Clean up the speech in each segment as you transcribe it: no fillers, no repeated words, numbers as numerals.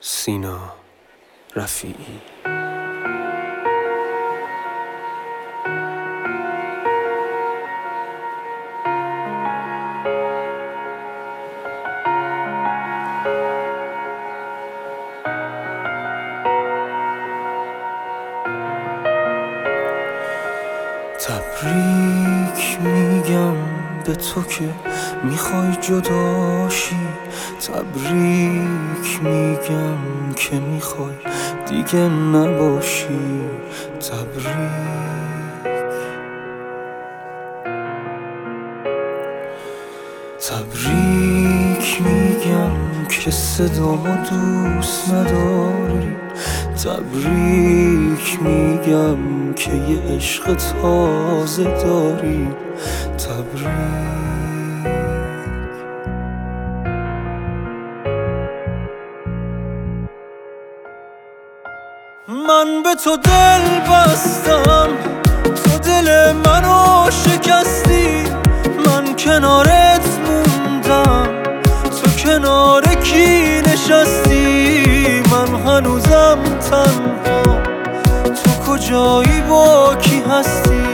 سینا رفیعی. تبریک میگم به تو که میخوای جداشی، تبریک میگم که میخوای دیگه نباشی. تبریک میگم که صدامو دوست نداری، تبریک میگم که یه عشق تازه داری. من به تو دل بستم، تو دل منو شکستی، من کنارت موندم، تو کنار کی نشستی؟ من هنوزم تنها، تو کجایی با کی هستی؟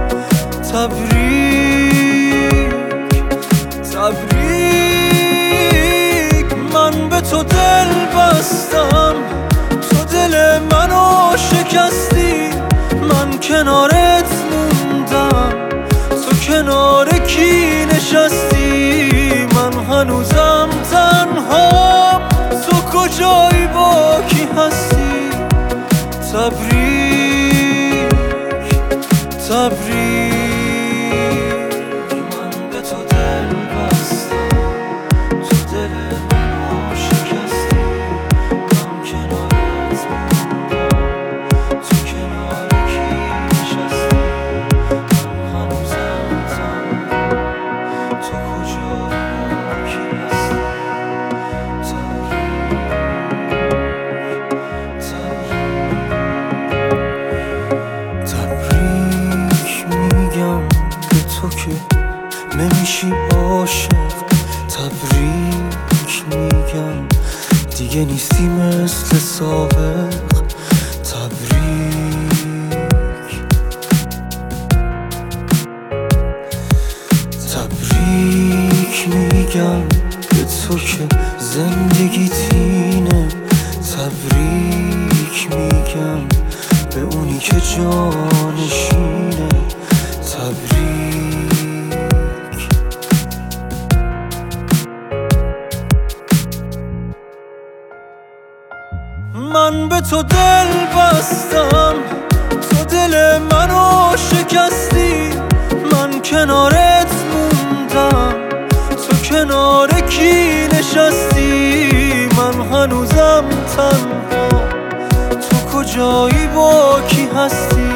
تبریک من به تو دل بستم، تو دل منو شکستی، من کنارت موندم، تو کنار کی نشستی؟ من هنوزم تنها، تو کجایی با کی هستی؟ تبریک من به تو دل بستم، تو دل منو شکستی، من کنارت موندم، تو کنار کی نشستی؟ من هنوزم تنها، تو کجایی با کی هستی؟ تبریک میگم به تو که نمیشی عاشق، تبریک میگم دیگه نیستی مثل سابق. تبریک میگم به تو که زندگیت اینه، تبریک میگم به اونی که جانشینه. من به تو دل بستم، تو دل منو شکستی، من کنارت موندم، تو کنار کی نشستی؟ من هنوزم تنها، تو کجایی با کی هستی؟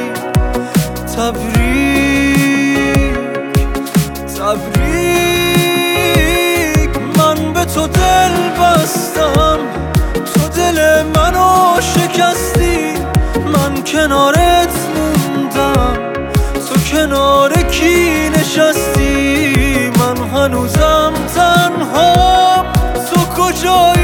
تبریک من به تو دل بستم، تو دل منو شکستی، من کنارت موندم، تو کنار کی نشستی؟ من هنوزم تنها، تو کجایی